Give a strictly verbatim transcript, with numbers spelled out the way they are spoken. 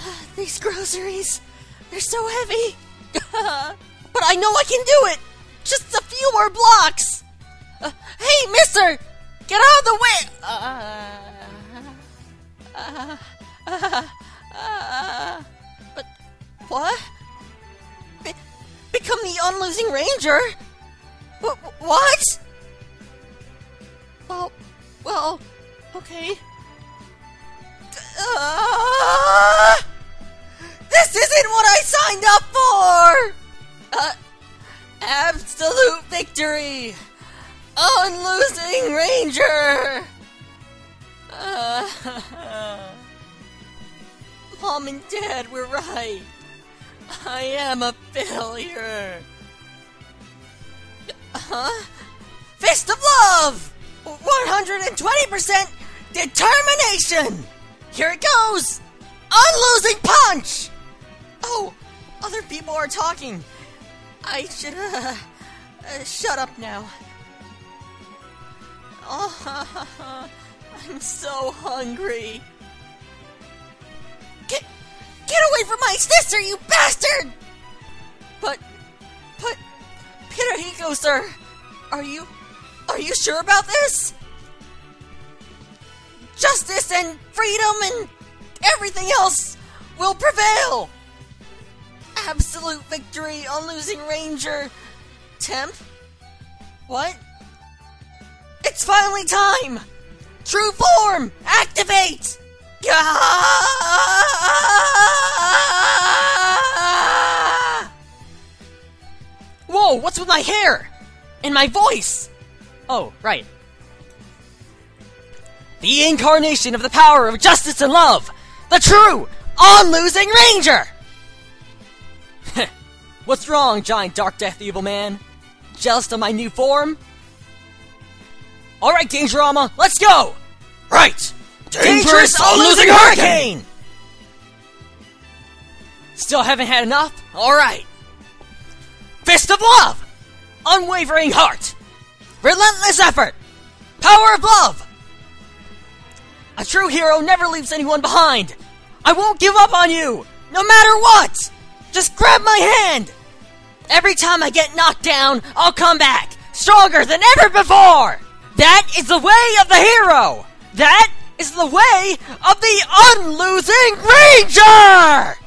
These groceries, they're so heavy. But I know I can do it. Just a few more blocks. Uh, hey, mister, get out of the way. Uh, uh, uh, uh, but what? Be- become the unlosing ranger? Wh- what? Well, well, okay. Uh, this isn't what I signed up for! Uh, absolute victory! Unlosing ranger! Uh, Mom and Dad were right. I am a failure. Huh? Fist of Love! one hundred twenty percent determination! Here it goes! Unlosing punch! Oh, other people are talking. I should, uh, uh shut up now. Oh, I'm so hungry. Get, get away from my sister, you bastard! But, but, Pitahiko, sir, are you, are you sure about this? Justice and freedom and everything else will prevail! Absolute victory on losing ranger. Temp? What? It's finally time! True form! Activate! Gah! Whoa, what's with my hair? And my voice? Oh, right. The incarnation of the power of justice and love! The true, on-losing ranger! What's wrong, giant dark death evil man? Jealous of my new form? Alright, Dangerama, let's go! Right! Dangerous on-losing hurricane! Still haven't had enough? Alright. Fist of Love! Unwavering heart! Relentless effort! Power of love! A true hero never leaves anyone behind! I won't give up on you! No matter what! Just grab my hand! Every time I get knocked down, I'll come back, stronger than ever before! That is the way of the hero! That is the way of the unlosing ranger!